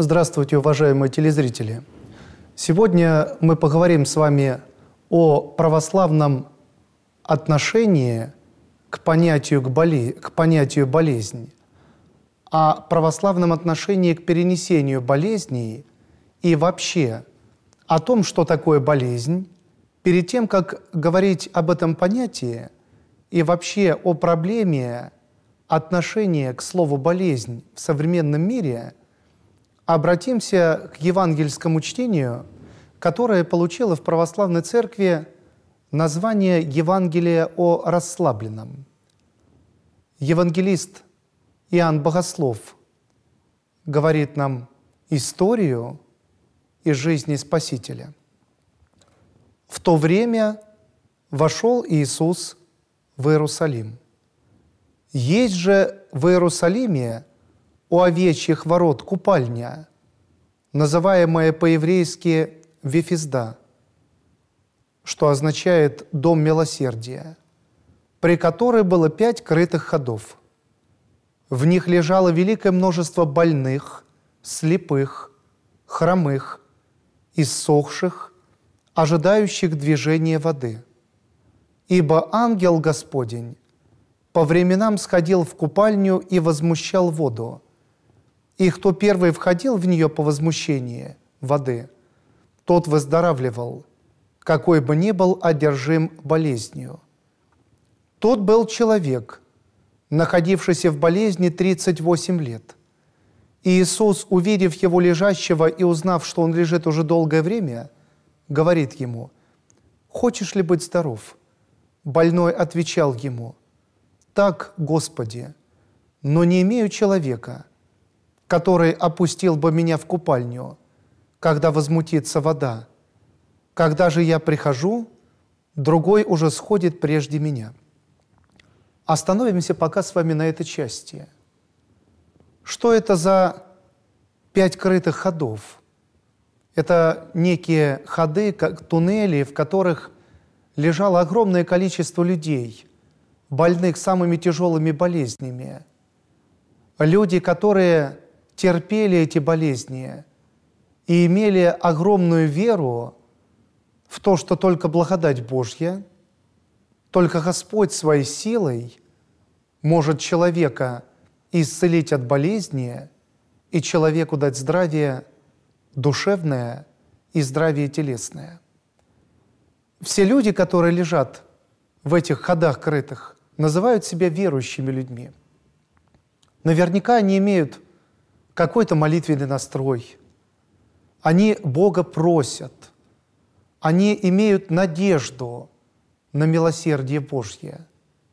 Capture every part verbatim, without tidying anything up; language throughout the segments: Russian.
Здравствуйте, уважаемые телезрители! Сегодня мы поговорим с вами о православном отношении к понятию, к боли... к понятию болезнь, о православном отношении к перенесению болезней и вообще о том, что такое болезнь, перед тем, как говорить об этом понятии и вообще о проблеме отношения к слову «болезнь» в современном мире, обратимся к евангельскому чтению, которое получило в православной церкви название «Евангелие о расслабленном». Евангелист Иоанн Богослов говорит нам историю из жизни Спасителя. В то время вошел Иисус в Иерусалим. Есть же в Иерусалиме у овечьих ворот купальня, называемая по-еврейски Вифизда, что означает «дом милосердия», при которой было пять крытых ходов. В них лежало великое множество больных, слепых, хромых, иссохших, ожидающих движения воды. Ибо ангел Господень по временам сходил в купальню и возмущал воду, и кто первый входил в нее по возмущении воды, тот выздоравливал, какой бы ни был одержим болезнью. Тот был человек, находившийся в болезни тридцать восемь лет. И Иисус, увидев его лежащего и узнав, что он лежит уже долгое время, говорит ему: «Хочешь ли быть здоров?» Больной отвечал ему: «Так, Господи, но не имею человека, который опустил бы меня в купальню, когда возмутится вода. Когда же я прихожу, другой уже сходит прежде меня». Остановимся пока с вами на этой части. Что это за пять крытых ходов? Это некие ходы, как туннели, в которых лежало огромное количество людей, больных самыми тяжелыми болезнями. Люди, которые терпели эти болезни и имели огромную веру в то, что только благодать Божья, только Господь своей силой может человека исцелить от болезни и человеку дать здравие душевное и здравие телесное. Все люди, которые лежат в этих ходах крытых, называют себя верующими людьми. Наверняка они имеют какой-то молитвенный настрой. Они Бога просят. Они имеют надежду на милосердие Божье.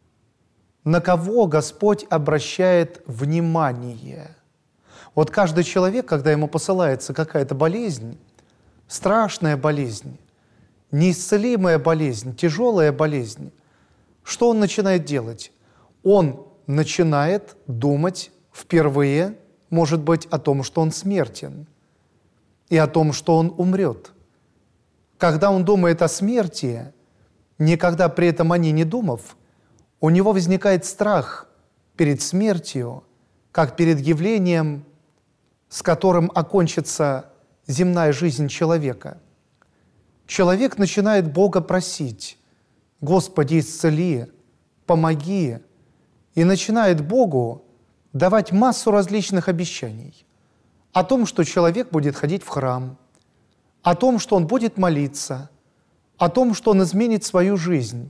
На кого Господь обращает внимание? Вот каждый человек, когда ему посылается какая-то болезнь, страшная болезнь, неисцелимая болезнь, тяжелая болезнь, что он начинает делать? Он начинает думать впервые, может быть, о том, что он смертен, и о том, что он умрет. Когда он думает о смерти, никогда при этом о ней не думав, у него возникает страх перед смертью, как перед явлением, с которым окончится земная жизнь человека. Человек начинает Бога просить: «Господи, исцели, помоги», и начинает Богу давать массу различных обещаний о том, что человек будет ходить в храм, о том, что он будет молиться, о том, что он изменит свою жизнь.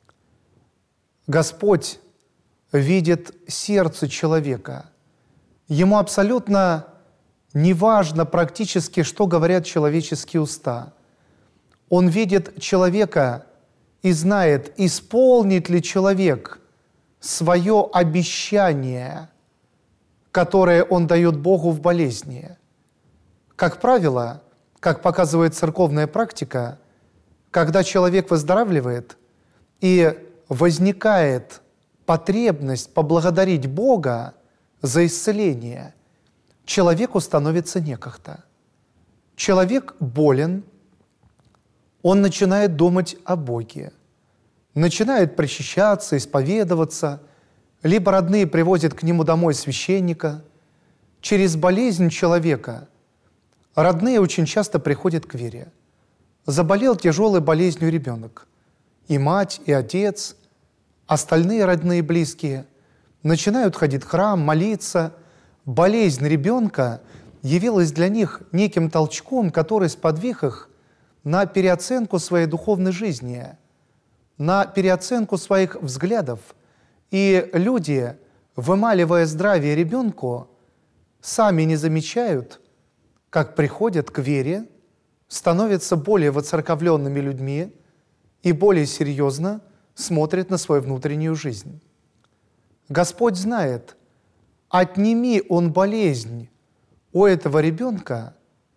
Господь видит сердце человека. Ему абсолютно неважно практически, что говорят человеческие уста. Он видит человека и знает, исполнит ли человек свое обещание, которое он дает Богу в болезни. Как правило, как показывает церковная практика, когда человек выздоравливает и возникает потребность поблагодарить Бога за исцеление, человеку становится некогда. Человек болен, он начинает думать о Боге, начинает причащаться, исповедоваться, либо родные привозят к нему домой священника. Через болезнь человека Родные очень часто приходят к вере. Заболел тяжелой болезнью ребенок. И мать, и отец, остальные родные и близкие начинают ходить в храм, молиться. Болезнь ребенка явилась для них неким толчком, который сподвиг их на переоценку своей духовной жизни, на переоценку своих взглядов. И люди, вымаливая здравие ребенку, сами не замечают, как приходят к вере, становятся более воцерковленными людьми и более серьезно смотрят на свою внутреннюю жизнь. Господь знает, отними Он болезнь у этого ребенка,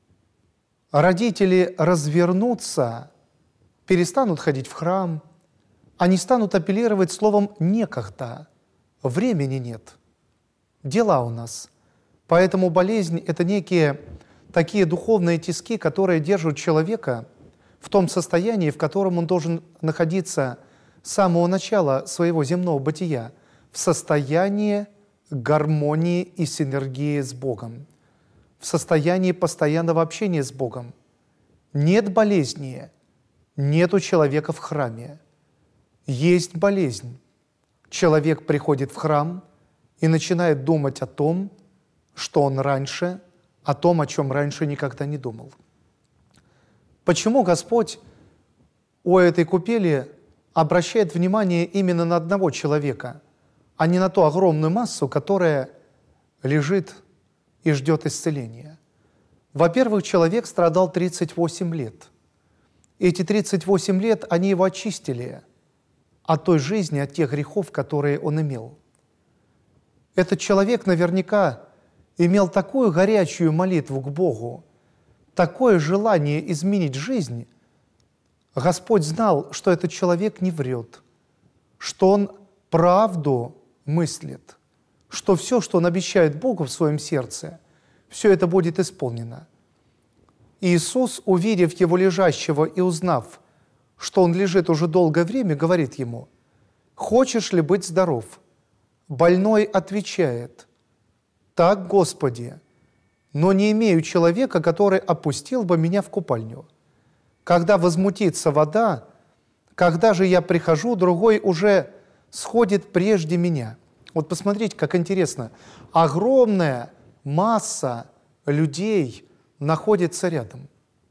родители развернутся, перестанут ходить в храм, они станут апеллировать словом «некогда», времени нет, дела у нас. Поэтому болезнь – это некие такие духовные тиски, которые держат человека в том состоянии, в котором он должен находиться с самого начала своего земного бытия, в состоянии гармонии и синергии с Богом, в состоянии постоянного общения с Богом. Нет болезни, нет у человека в храме. Есть болезнь. Человек приходит в храм и начинает думать о том, что он раньше, о том, о чем раньше никогда не думал. Почему Господь у этой купели обращает внимание именно на одного человека, а не на ту огромную массу, которая лежит и ждет исцеления? Во-первых, человек страдал тридцать восемь лет. Эти тридцать восемь лет, они его очистили от той жизни, от тех грехов, которые он имел. Этот человек наверняка имел такую горячую молитву к Богу, такое желание изменить жизнь. Господь знал, что этот человек не врет, что он правду мыслит, что все, что он обещает Богу в своем сердце, все это будет исполнено. Иисус, увидев его лежащего и узнав, что он лежит уже долгое время, говорит ему: «Хочешь ли быть здоров?» Больной отвечает: «Так, Господи, но не имею человека, который опустил бы меня в купальню. Когда возмутится вода, когда же я прихожу, другой уже сходит прежде меня». Вот посмотрите, как интересно. Огромная масса людей находится рядом.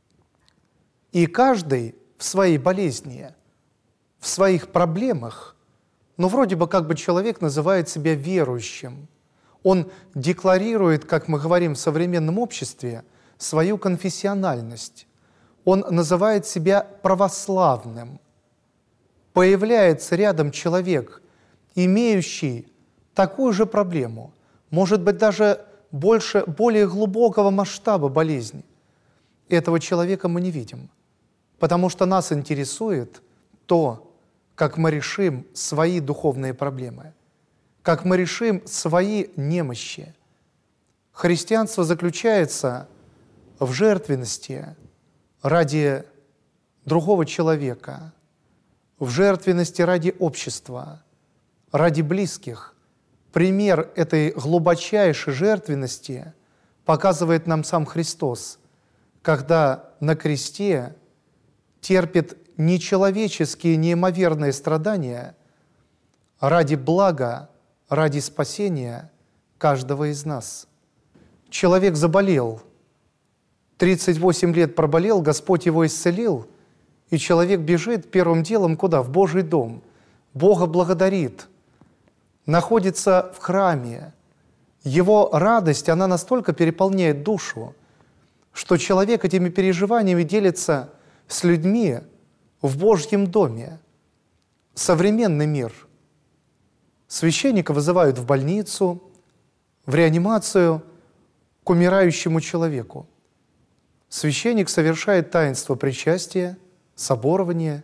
И каждый в своей болезни, в своих проблемах, но вроде бы как бы человек называет себя верующим. Он декларирует, как мы говорим в современном обществе, свою конфессиональность. Он называет себя православным. Появляется рядом человек, имеющий такую же проблему, может быть, даже больше, более глубокого масштаба болезни. Этого человека мы не видим, потому что нас интересует то, как мы решим свои духовные проблемы, как мы решим свои немощи. Христианство заключается в жертвенности ради другого человека, в жертвенности ради общества, ради близких. Пример этой глубочайшей жертвенности показывает нам сам Христос, когда на кресте терпит нечеловеческие, неимоверные страдания ради блага, ради спасения каждого из нас. Человек заболел, тридцать восемь лет проболел, Господь его исцелил, и человек бежит первым делом куда? В Божий дом. Бога благодарит, находится в храме. Его радость, она настолько переполняет душу, что человек этими переживаниями делится с людьми в Божьем доме. Современный мир. Священника вызывают в больницу, в реанимацию к умирающему человеку. Священник совершает таинство причастия, соборования.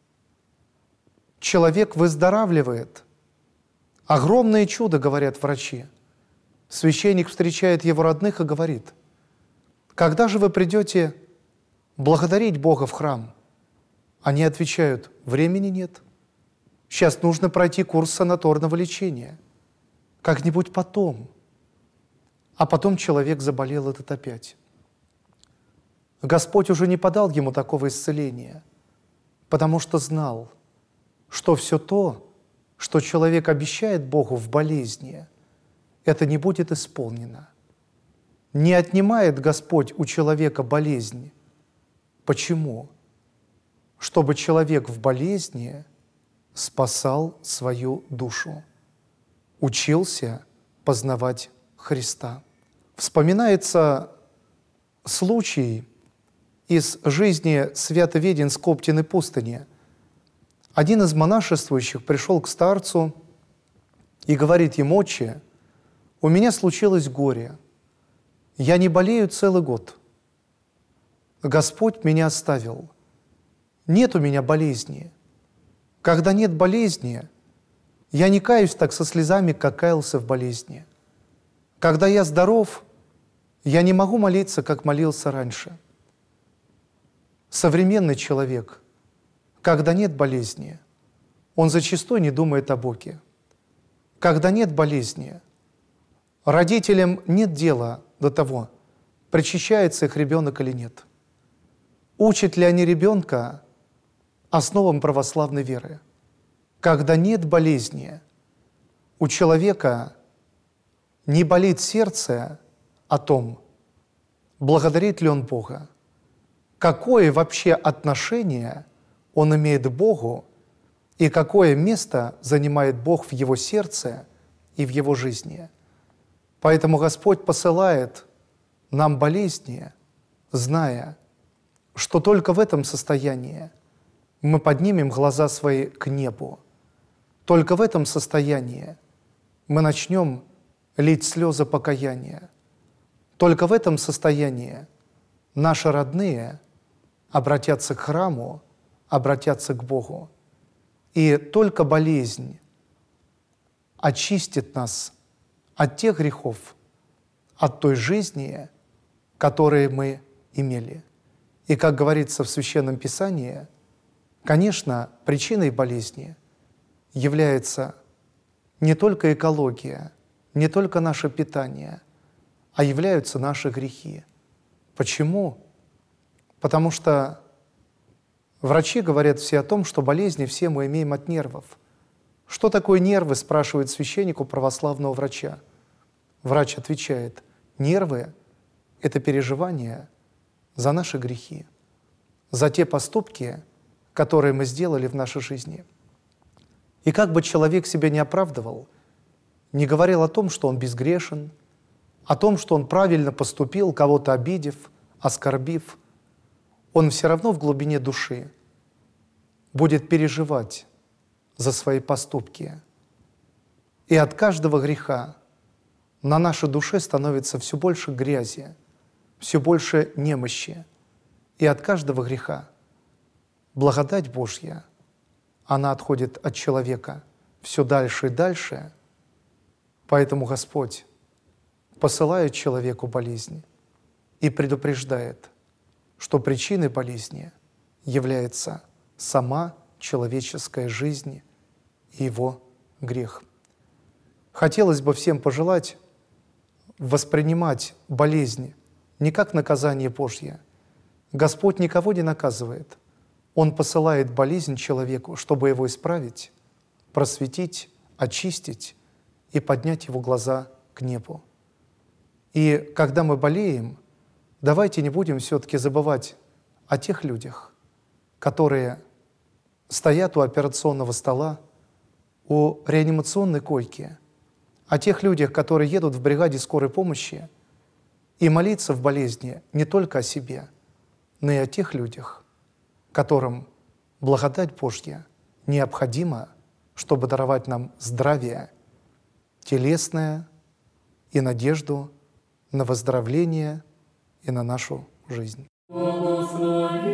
Человек выздоравливает. Огромное чудо, говорят врачи. Священник встречает его родных и говорит: «Когда же вы придете благодарить Бога в храм?» Они отвечают: «Времени нет. Сейчас нужно пройти курс санаторного лечения. Как-нибудь потом». А потом человек заболел этот опять. Господь уже не подал ему такого исцеления, потому что знал, что все то, что человек обещает Богу в болезни, это не будет исполнено. Не отнимает Господь у человека болезнь. Почему? Чтобы человек в болезни спасал свою душу, учился познавать Христа. Вспоминается случай из жизни Свято-Веденской Оптиной пустыни. Один из монашествующих пришел к старцу и говорит ему: «Отче, у меня случилось горе. Я не болею целый год. Господь меня оставил. Нет у меня болезни. Когда нет болезни, я не каюсь так со слезами, как каялся в болезни. Когда я здоров, я не могу молиться, как молился раньше». Современный человек, когда нет болезни, он зачастую не думает о Боге. Когда нет болезни, родителям нет дела до того, причащается их ребенок или нет. Учат ли они ребенка основам православной веры? Когда нет болезни, у человека не болит сердце о том, благодарит ли он Бога, какое вообще отношение он имеет к Богу и какое место занимает Бог в его сердце и в его жизни. Поэтому Господь посылает нам болезни, зная, что только в этом состоянии мы поднимем глаза свои к небу. Только в этом состоянии мы начнем лить слезы покаяния. Только в этом состоянии наши родные обратятся к храму, обратятся к Богу. И только болезнь очистит нас от тех грехов, от той жизни, которые мы имели. И, как говорится в Священном Писании, конечно, причиной болезни является не только экология, не только наше питание, а являются наши грехи. Почему? Потому что врачи говорят все о том, что болезни все мы имеем от нервов. Что такое нервы, спрашивает священник у православного врача. Врач отвечает: нервы – это переживания за наши грехи, за те поступки, которые мы сделали в нашей жизни. И как бы человек себя не оправдывал, не говорил о том, что он безгрешен, о том, что он правильно поступил, кого-то обидев, оскорбив, он все равно в глубине души будет переживать за свои поступки. И от каждого греха на нашей душе становится все больше грязи, все больше немощи. И от каждого греха благодать Божья, она отходит от человека все дальше и дальше. Поэтому Господь посылает человеку болезнь и предупреждает, что причиной болезни является сама человеческая жизнь и его грех. Хотелось бы всем пожелать воспринимать болезнь не как наказание Божье. Господь никого не наказывает. Он посылает болезнь человеку, чтобы его исправить, просветить, очистить и поднять его глаза к небу. И когда мы болеем, давайте не будем все-таки забывать о тех людях, которые стоят у операционного стола, у реанимационной койки, о тех людях, которые едут в бригаде скорой помощи, и молиться в болезни не только о себе, но и о тех людях, которым благодать Божья необходима, чтобы даровать нам здравие телесное и надежду на выздоровление и на нашу жизнь. Благослови